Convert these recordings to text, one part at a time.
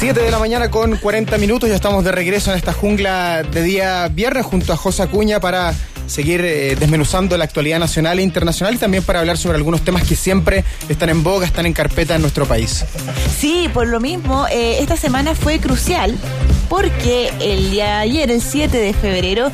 7 de la mañana con 40 minutos, ya estamos de regreso en esta jungla de día viernes junto a José Acuña para seguir desmenuzando la actualidad nacional e internacional y también para hablar sobre algunos temas que siempre están en boga, están en carpeta en nuestro país. Sí, por lo mismo, esta semana fue crucial porque el día de ayer, el 7 de febrero,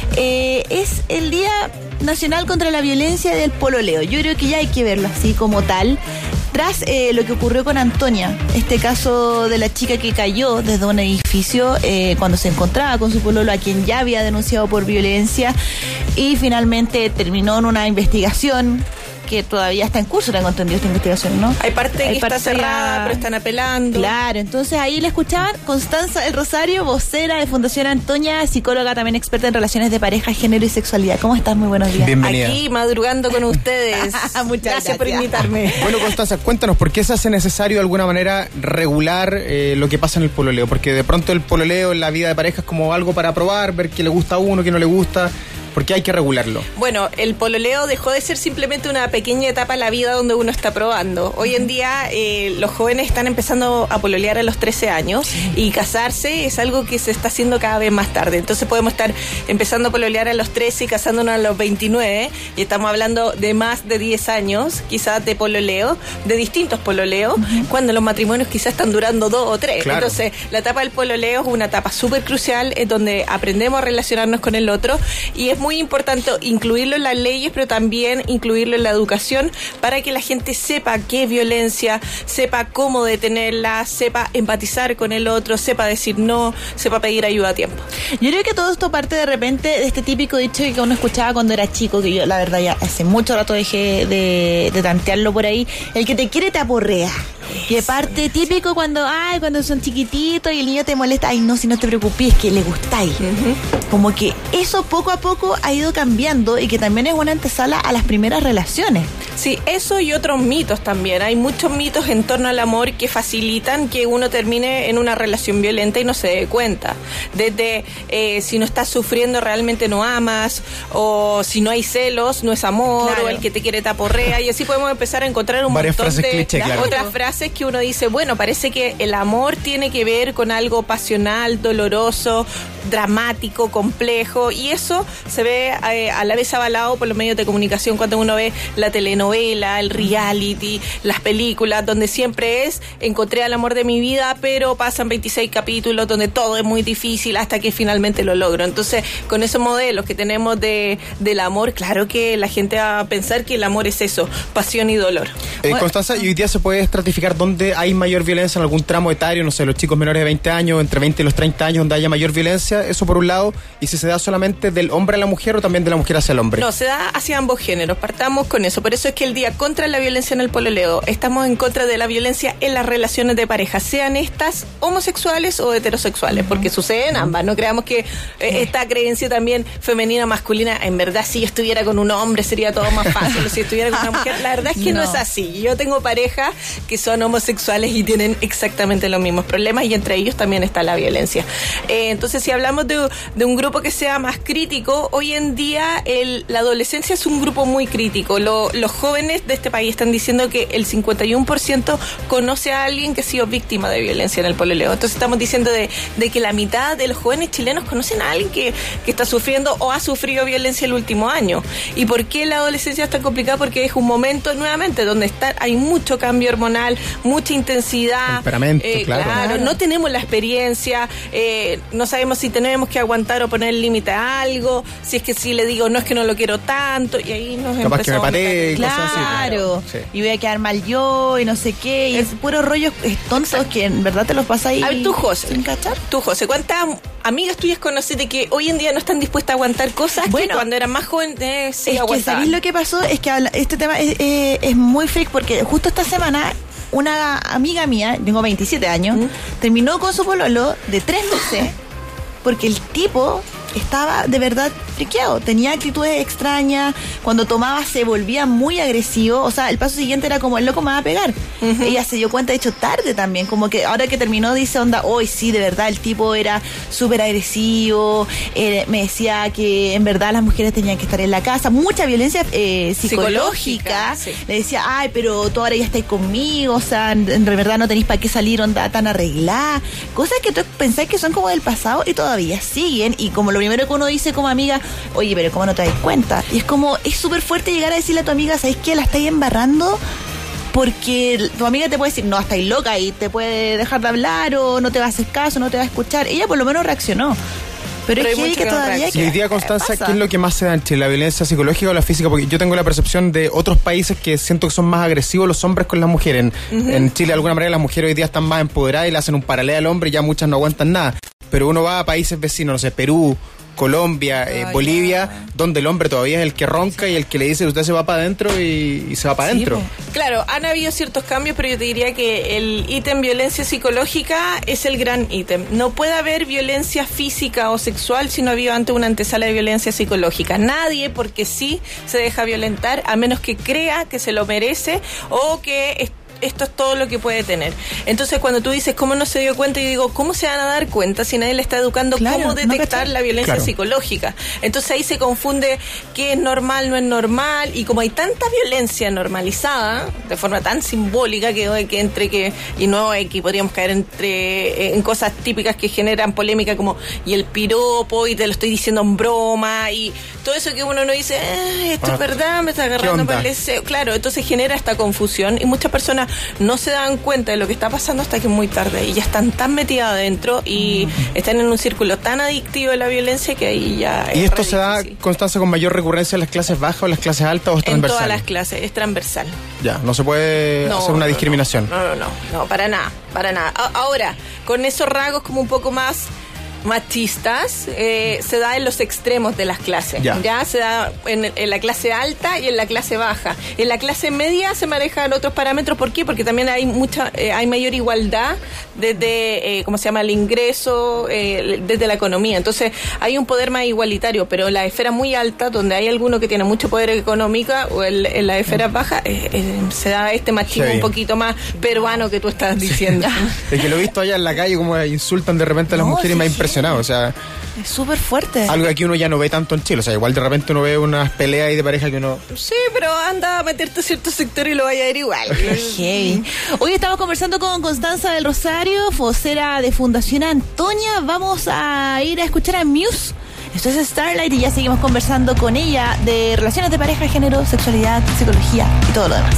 es el Día Nacional contra la Violencia del Pololeo. Yo creo que ya hay que verlo así como tal. Tras lo que ocurrió con Antonia, este caso de la chica que cayó desde un edificio cuando se encontraba con su pololo, a quien ya había denunciado por violencia, y finalmente terminó en una investigación que todavía está en curso, tengo entendido, esta investigación, ¿no? Hay parte que está cerrada, pero están apelando. Claro, entonces ahí le escuchaban Constanza del Rosario, vocera de Fundación Antonia, psicóloga también experta en relaciones de pareja, género y sexualidad. ¿Cómo estás? Muy buenos días. Bienvenida. Aquí madrugando con ustedes. Muchas gracias por invitarme. Bueno, Constanza, cuéntanos, ¿por qué se hace necesario de alguna manera regular lo que pasa en el pololeo? Porque de pronto el pololeo en la vida de pareja es como algo para probar, ver qué le gusta a uno, qué no le gusta. ¿Por qué hay que regularlo? Bueno, el pololeo dejó de ser simplemente una pequeña etapa en la vida donde uno está probando. Hoy en día los jóvenes están empezando a pololear a los 13 años y casarse es algo que se está haciendo cada vez más tarde. Entonces podemos estar empezando a pololear a los 13 y casándonos a los 29 y estamos hablando de más de 10 años quizás de pololeo, de distintos pololeos, cuando los matrimonios quizás están durando 2 o 3. Claro. Entonces la etapa del pololeo es una etapa súper crucial, es donde aprendemos a relacionarnos con el otro y es muy importante incluirlo en las leyes, pero también incluirlo en la educación para que la gente sepa qué es violencia, sepa cómo detenerla, sepa empatizar con el otro, sepa decir no, sepa pedir ayuda a tiempo. Yo creo que todo esto parte de repente de este típico dicho que uno escuchaba cuando era chico, que yo la verdad ya hace mucho rato dejé de tantearlo por ahí, el que te quiere te aporrea. Y de parte típico cuando son chiquititos y el niño te molesta, ay no, si no te preocupes, que le gustáis. Como que eso poco a poco ha ido cambiando y que también es una antesala a las primeras relaciones. Sí, eso y otros mitos también. Hay muchos mitos en torno al amor que facilitan que uno termine en una relación violenta y no se dé cuenta. Desde si no estás sufriendo realmente no amas, o si no hay celos no es amor, claro. O el que te quiere te aporrea, y así podemos empezar a encontrar un varias montón frases de cliché, claro. Otras frases que uno dice, bueno, parece que el amor tiene que ver con algo pasional, doloroso, dramático, complejo, y eso se ve a la vez avalado por los medios de comunicación cuando uno ve la telenovela, el reality, las películas, donde siempre encontré al amor de mi vida, pero pasan 26 capítulos donde todo es muy difícil hasta que finalmente lo logro. Entonces, con esos modelos que tenemos del amor, claro que la gente va a pensar que el amor es eso, pasión y dolor. Constanza, ¿y hoy día se puede estratificar dónde hay mayor violencia en algún tramo etario? No sé, los chicos menores de 20 años, entre 20 y los 30 años, donde haya mayor violencia, eso por un lado, y si se da solamente del hombre a la mujer o también de la mujer hacia el hombre. No, se da hacia ambos géneros, partamos con eso. Por eso es que el día contra la violencia en el pololeo, estamos en contra de la violencia en las relaciones de pareja, sean estas homosexuales o heterosexuales, porque suceden ambas. No creamos que esta creencia también femenina, masculina, en verdad si yo estuviera con un hombre sería todo más fácil, o si estuviera con una mujer, la verdad es que no es así. Yo tengo parejas que son homosexuales y tienen exactamente los mismos problemas, y entre ellos también está la violencia. Entonces, si hablamos de un grupo que sea más crítico, hoy en día la adolescencia es un grupo muy crítico. Los jóvenes de este país están diciendo que el 51% conoce a alguien que ha sido víctima de violencia en el pololeo. Entonces estamos diciendo de que la mitad de los jóvenes chilenos conocen a alguien que está sufriendo o ha sufrido violencia el último año. ¿Y por qué la adolescencia es tan complicada? Porque es un momento nuevamente donde hay mucho cambio hormonal, mucha intensidad. Temperamento, claro. No tenemos la experiencia, no sabemos si tenemos que aguantar o poner límite a algo, si es que si le digo no es que no lo quiero tanto, y ahí nos capaz que me pateé, claro, claro. Sí. Y voy a quedar mal yo y no sé qué, y es puro rollo tontos. Exacto. Que en verdad te los pasa ahí. A ver, tú, José, sin cachar. ¿Cuántas amigas tuyas conoces de que hoy en día no están dispuestas a aguantar cosas que cuando eran más jóvenes sí aguantaban? Que ¿sabéis lo que pasó? Es que este tema es muy freak, porque justo esta semana una amiga mía, tengo 27 años, terminó con su pololo de 3 meses porque el tipo estaba de verdad friqueado, tenía actitudes extrañas, cuando tomaba se volvía muy agresivo, o sea, el paso siguiente era como, el loco me va a pegar. Ella se dio cuenta, de hecho, tarde también, como que ahora que terminó dice, onda, hoy sí, de verdad, el tipo era súper agresivo, me decía que en verdad las mujeres tenían que estar en la casa, mucha violencia psicológica. Sí. Le decía, ay, pero tú ahora ya estás conmigo, o sea, en verdad no tenéis para qué salir onda tan arreglada, cosas que tú pensás que son como del pasado y todavía siguen, y como lo primero que uno dice como amiga, oye, pero ¿cómo no te das cuenta? Y es como, es súper fuerte llegar a decirle a tu amiga, ¿sabes qué? La estáis embarrando, porque tu amiga te puede decir, no, estáis loca, y te puede dejar de hablar, o no te va a hacer caso, no te va a escuchar. Ella por lo menos reaccionó. Pero es que todavía... Y hoy día, Constanza, ¿qué es lo que más se da en Chile? ¿La violencia psicológica o la física? Porque yo tengo la percepción de otros países que siento que son más agresivos los hombres con las mujeres. En Chile, de alguna manera, las mujeres hoy día están más empoderadas y le hacen un paralelo al hombre y ya muchas no aguantan nada. Pero uno va a países vecinos, no sé, Perú, Colombia, Bolivia, donde el hombre todavía es el que ronca y el que le dice usted se va para adentro y se va para adentro. Claro, han habido ciertos cambios, pero yo te diría que el ítem violencia psicológica es el gran ítem. No puede haber violencia física o sexual si no ha habido antes una antesala de violencia psicológica. Nadie, porque sí, se deja violentar a menos que crea que se lo merece o que esto es todo lo que puede tener. Entonces, cuando tú dices, ¿cómo no se dio cuenta? Yo digo, ¿cómo se van a dar cuenta si nadie le está educando cómo detectar la violencia psicológica? Entonces, ahí se confunde qué es normal, no es normal, y como hay tanta violencia normalizada, de forma tan simbólica, que podríamos caer en cosas típicas que generan polémica, como, y el piropo, y te lo estoy diciendo en broma, y todo eso que uno no dice, esto es verdad, me está agarrando para el deseo. Claro, entonces genera esta confusión, y muchas personas no se dan cuenta de lo que está pasando hasta que es muy tarde y ya están tan metidas adentro y están en un círculo tan adictivo de la violencia que ahí ya ¿Y esto se da, Constanza, con mayor recurrencia en las clases bajas o en las clases altas o es transversal? En todas las clases, es transversal. Ya, no se puede hacer una discriminación. No, para nada. Ahora, con esos rasgos como un poco más machistas, se da en los extremos de las clases. Ya se da en la clase alta y en la clase baja. En la clase media se manejan otros parámetros. ¿Por qué? Porque también hay hay mayor igualdad desde, ¿cómo se llama?, el ingreso, desde la economía. Entonces, hay un poder más igualitario, pero en la esfera muy alta, donde hay alguno que tiene mucho poder económico, o en la esfera baja, se da este machismo un poquito más peruano que tú estás diciendo. Es que lo he visto allá en la calle, como insultan de repente a las mujeres, me ha impresionado. O sea, es súper fuerte. Algo que aquí uno ya no ve tanto en Chile. O sea, igual de repente uno ve unas peleas ahí de pareja que uno... Sí, pero anda a meterte a cierto sector y lo vaya a ver igual. Okay. Hoy estamos conversando con Constanza del Rosario, vocera de Fundación Antonia. Vamos a ir a escuchar a Muse. Esto es Starlight y ya seguimos conversando con ella de relaciones de pareja, género, sexualidad, psicología y todo lo demás.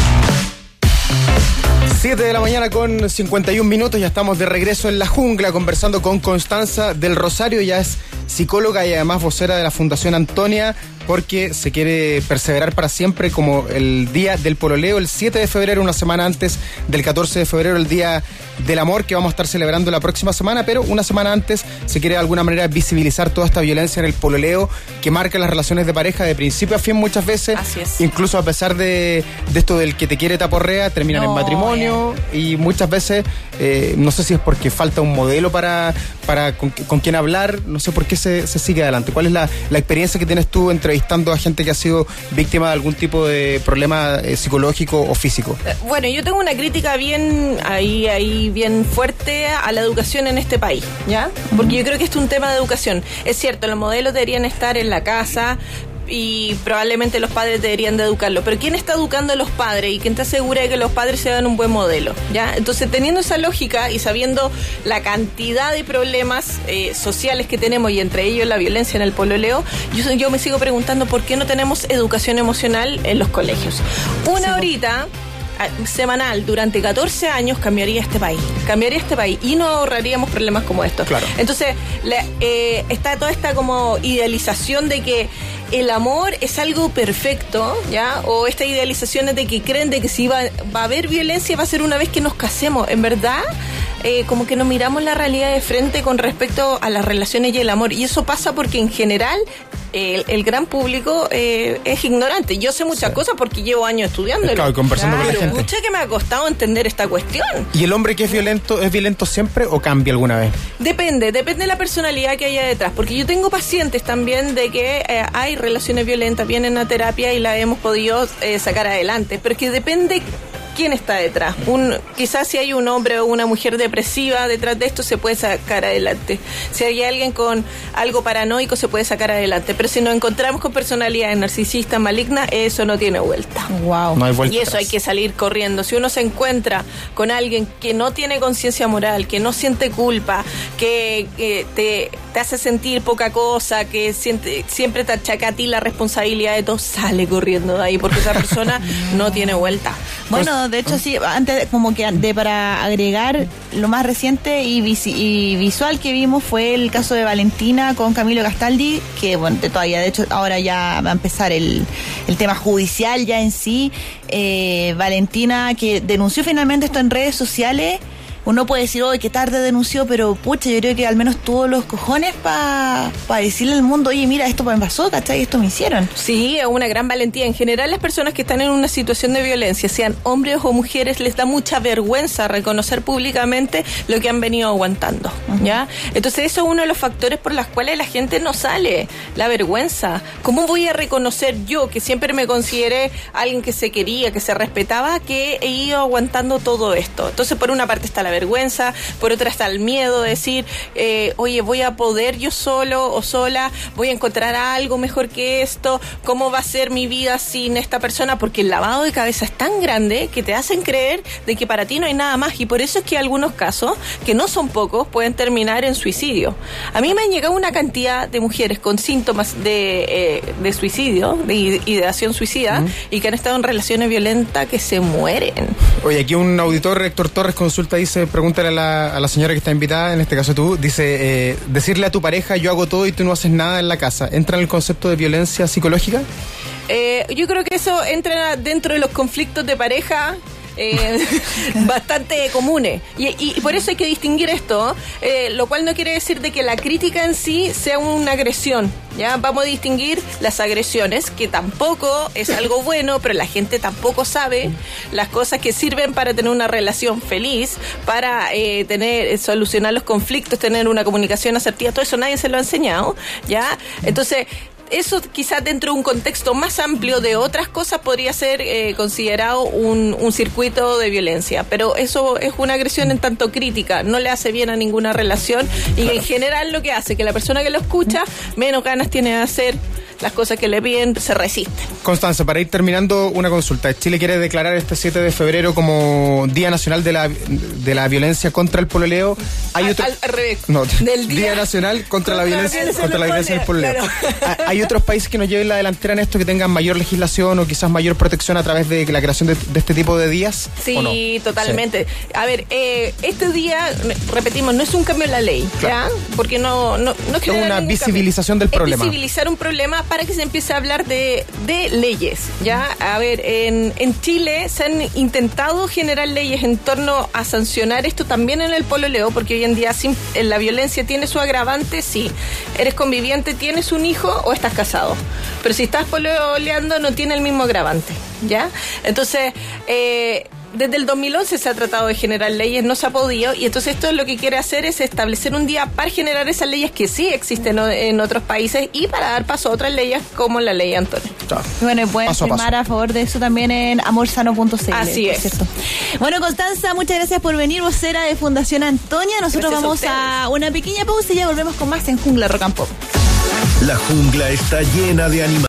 7 de la mañana con 51 minutos, ya estamos de regreso en la jungla conversando con Constanza del Rosario. Ella es psicóloga y además vocera de la Fundación Antonia, porque se quiere perseverar para siempre como el día del pololeo, el 7 de febrero, una semana antes del 14 de febrero, el día del amor, que vamos a estar celebrando la próxima semana, pero una semana antes se quiere de alguna manera visibilizar toda esta violencia en el pololeo que marca las relaciones de pareja de principio a fin muchas veces. Así es. Incluso a pesar de esto del que te quiere te aporrea, terminan en matrimonio y muchas veces, no sé si es porque falta un modelo para con quien hablar, no sé por qué se sigue adelante. ¿Cuál es la experiencia que tienes tú entrevistando a gente que ha sido víctima de algún tipo de problema psicológico o físico? Bueno, yo tengo una crítica bien fuerte a la educación en este país, ¿ya? Porque yo creo que esto es un tema de educación. Es cierto, los modelos deberían estar en la casa y probablemente los padres deberían de educarlo, pero ¿quién está educando a los padres y quién te asegura de que los padres sean un buen modelo? ¿Ya? Entonces, teniendo esa lógica y sabiendo la cantidad de problemas sociales que tenemos, y entre ellos la violencia en el pololeo, yo me sigo preguntando por qué no tenemos educación emocional en los colegios. Una horita semanal durante 14 años cambiaría este país y no ahorraríamos problemas como estos. Claro. Entonces está toda esta como idealización de que el amor es algo perfecto, ¿ya? O esta idealización de que creen de que si va a haber violencia va a ser una vez que nos casemos. En verdad, como que no miramos la realidad de frente con respecto a las relaciones y el amor. Y eso pasa porque en general el gran público es ignorante. Yo sé muchas cosas porque llevo años estudiándolo. Claro, conversando con la pero gente. mucha que me ha costado entender esta cuestión. ¿Y el hombre que es violento siempre o cambia alguna vez? Depende de la personalidad que haya detrás. Porque yo tengo pacientes también de que hay relaciones violentas, vienen a terapia y la hemos podido sacar adelante. Pero es que depende quién está detrás. Quizás si hay un hombre o una mujer depresiva detrás de esto, se puede sacar adelante. Si hay alguien con algo paranoico, se puede sacar adelante. Pero si nos encontramos con personalidades narcisistas, malignas, eso no tiene vuelta. Wow. No hay vuelta Y eso atrás. hay que salir corriendo. Si uno se encuentra con alguien que no tiene conciencia moral, que no siente culpa, que te hace sentir poca cosa, que siempre te achaca a ti la responsabilidad de todo, sale corriendo de ahí, porque esa persona no tiene vuelta. Bueno, de hecho sí, antes como que para agregar lo más reciente y visual que vimos fue el caso de Valentina con Camilo Castaldi, que bueno, todavía de hecho ahora ya va a empezar el tema judicial ya en sí. Valentina que denunció finalmente esto en redes sociales. Uno puede decir, oye, qué tarde denunció, pero pucha, yo creo que al menos tuvo los cojones para decirle al mundo, oye, mira, esto me pasó, ¿cachai? Esto me hicieron. Sí, es una gran valentía. En general, las personas que están en una situación de violencia, sean hombres o mujeres, les da mucha vergüenza reconocer públicamente lo que han venido aguantando, ¿ya? Entonces, eso es uno de los factores por los cuales la gente no sale, la vergüenza. ¿Cómo voy a reconocer yo, que siempre me consideré alguien que se quería, que se respetaba, que he ido aguantando todo esto? Entonces, por una parte está la vergüenza, por otra está el miedo de decir, oye, voy a poder yo solo o sola, voy a encontrar algo mejor que esto, ¿cómo va a ser mi vida sin esta persona? Porque el lavado de cabeza es tan grande que te hacen creer de que para ti no hay nada más, y por eso es que algunos casos, que no son pocos, pueden terminar en suicidio. A mí me han llegado una cantidad de mujeres con síntomas de suicidio, de ideación suicida, y que han estado en relaciones violentas que se mueren. Oye, aquí un auditor, Héctor Torres, consulta, dice, pregúntale a la señora que está invitada, en este caso tú, dice, decirle a tu pareja, yo hago todo y tú no haces nada en la casa, ¿entra en el concepto de violencia psicológica? Yo creo que eso entra dentro de los conflictos de pareja bastante comunes, y por eso hay que distinguir esto, lo cual no quiere decir de que la crítica en sí sea una agresión, ¿ya? Vamos a distinguir las agresiones, que tampoco es algo bueno, pero la gente tampoco sabe las cosas que sirven para tener una relación feliz, para solucionar los conflictos, tener una comunicación asertiva. Todo eso nadie se lo ha enseñado, ¿ya? Entonces, eso quizás dentro de un contexto más amplio de otras cosas podría ser considerado un circuito de violencia, pero eso es una agresión en tanto crítica, no le hace bien a ninguna relación, y en general lo que hace que la persona que lo escucha menos ganas tiene de hacer las cosas que le piden, se resiste. Constanza, para ir terminando, una consulta. Chile quiere declarar este 7 de febrero como Día Nacional de la Violencia contra el Pololeo. Hay otro... Al revés. No, del Día Nacional contra la violencia del pololeo. Claro. ¿Hay otros países que nos lleven la delantera en esto, que tengan mayor legislación o quizás mayor protección a través de la creación de este tipo de días? Sí, ¿o no? totalmente. Sí. A ver, este día, repetimos, no es un cambio en la ley, claro, ¿ya? Porque no es una visibilización del problema. Es visibilizar un problema para que se empiece a hablar de leyes, ¿ya? A ver, en Chile se han intentado generar leyes en torno a sancionar esto también en el pololeo, porque hoy en día la violencia tiene su agravante, sí. Eres conviviente, tienes un hijo o estás casado. Pero si estás pololeando no tiene el mismo agravante, ¿ya? Entonces, desde el 2011 se ha tratado de generar leyes, no se ha podido, y entonces esto lo que quiere hacer es establecer un día para generar esas leyes que sí existen en otros países, y para dar paso a otras leyes como la ley Antonio. Claro. Bueno, y pueden firmar a favor de eso también en amorsano.cl. Así es. ¿Cierto? Bueno, Constanza, muchas gracias por venir, vocera de Fundación Antonia. Nosotros vamos a una pequeña pausa y ya volvemos con más en Jungla Rock and Pop. La jungla está llena de animales.